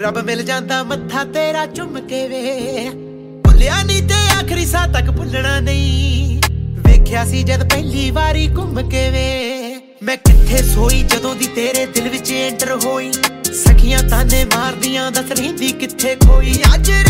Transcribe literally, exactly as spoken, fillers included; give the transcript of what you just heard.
ਰੱਬ ਮਿਲ ਜਾਂਦਾ ਮੱਥਾ ਤੇਰਾ ਚੁੰਮ ਕੇ ਵੇ। ਭੁੱਲਿਆ ਨਹੀਂ ਤੇ ਆਖਰੀ ਸਾਹ ਤੱਕ ਭੁੱਲਣਾ ਨਹੀਂ, ਵੇਖਿਆ ਸੀ ਜਦ ਪਹਿਲੀ ਵਾਰੀ ਘੁੰਮ ਕੇ ਵੇ। ਮੈਂ ਕਿੱਥੇ ਸੋਈ ਜਦੋਂ ਦੀ ਤੇਰੇ ਦਿਲ ਵਿੱਚ ਐਂਟਰ ਹੋਈ, ਸਖੀਆਂ ਤਾਨੇ ਮਾਰਦੀਆਂ ਦੱਸ ਰਹਿੰਦੀ ਕਿੱਥੇ ਖੋਈ। ਅੱਜ